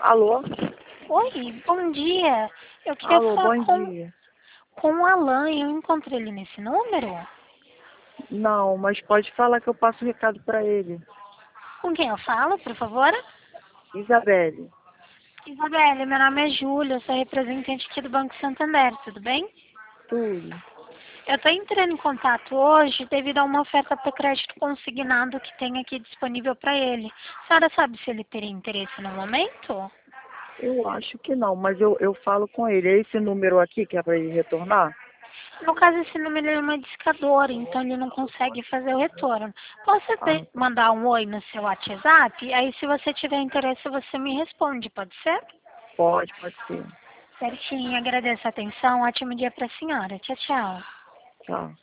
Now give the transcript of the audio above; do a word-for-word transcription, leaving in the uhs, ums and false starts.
Alô? Oi, bom dia. Eu queria Alô, falar bom com, dia. com o Alan. Eu encontrei ele nesse número. Não, mas pode falar que eu passo o recado para ele. Com quem eu falo, por favor? Isabelle, Isabelle, meu nome é Júlia, eu sou representante aqui do Banco Santander, tudo bem? tudo. Eu estou entrando em contato hoje devido a uma oferta para crédito consignado que tem aqui disponível para ele. A senhora sabe se ele teria interesse no momento? Eu acho que não, mas eu, eu falo com ele. É esse número aqui que é para ele retornar? No caso, esse número é uma discadora, então ele não consegue fazer o retorno. Posso Ah, de- mandar um oi no seu WhatsApp? Aí, se você tiver interesse, você me responde, pode ser? pode, pode ser. Certinho, agradeço a atenção. Ótimo dia para a senhora. Tchau, tchau. Tchau.